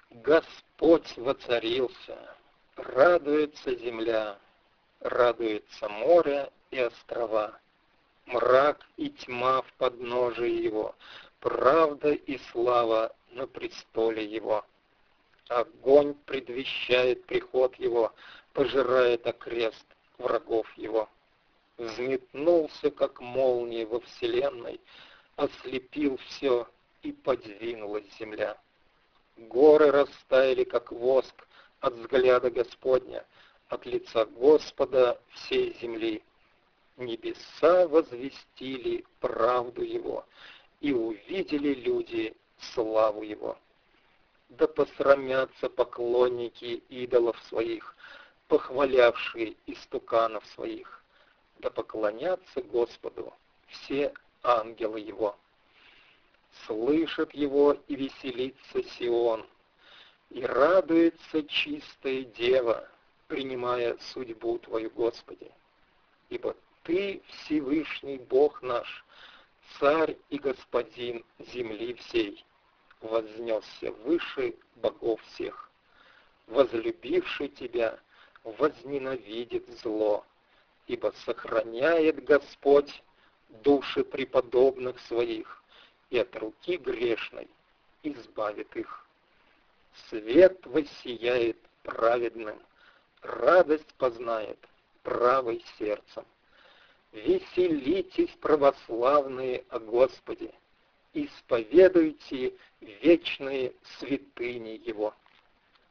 Господь воцарился, радуется земля, радуется море и острова. Мрак и тьма в подножии его, правда и слава на престоле его. Огонь предвещает приход его, пожирает окрест врагов его. Взметнулся, как молния во вселенной, ослепил все, и подвинулась земля. Горы растаяли, как воск, от взгляда Господня, от лица Господа всей земли. Небеса возвестили правду Его, и увидели люди славу Его. Да посрамятся поклонники идолов своих, похвалявшие истуканов своих. Да поклонятся Господу все ангелы Его. Слышит Его и веселится Сион, и радуется чистая дева, принимая судьбу Твою, Господи. Ибо Ты, Всевышний Бог наш, Царь и Господин земли всей, вознесся выше богов всех. Возлюбивший Тебя возненавидит зло, ибо сохраняет Господь души преподобных Своих, и от руки грешной избавит их. Свет воссияет праведным, радость познает правой сердцем. Веселитесь, православные, о Господе, исповедуйте вечные святыни Его.